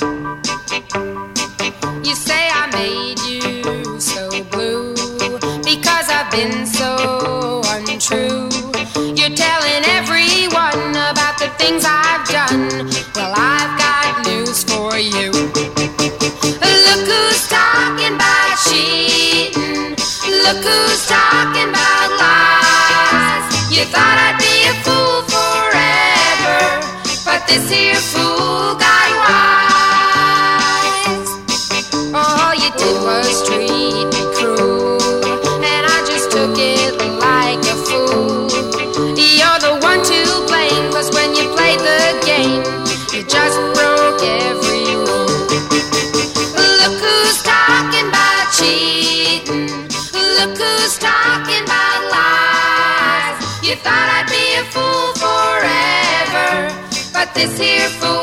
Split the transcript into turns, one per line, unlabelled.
You say I made you so blue because I've been so untrue. You're telling everyone about the things I've done. Well, I've got news for you. Look who's talking about cheating. Look who's talking about lies. You thought I'd be a fool forever, but this here fool got wise. All you did was treat me cruel, and I just took it like a fool. You're the one to blame, 'cause when you played the game, you just broke every rule. Look who's talking about cheating. Look who's talking about lies. You thought I'd be a fool forever, but this here fool